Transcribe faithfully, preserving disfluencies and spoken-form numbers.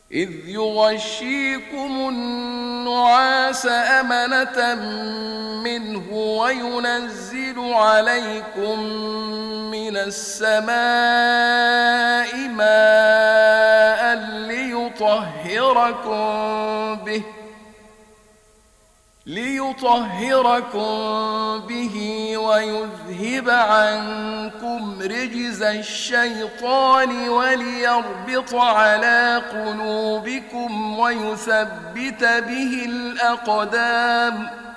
إذ يغشيكم النعاس أمنة منه وينزل عليكم من السماء ماء ليطهركم به ليطهركم به ويذهب عنكم رجز الشيطان وليربط على قلوبكم ويثبت به الأقدام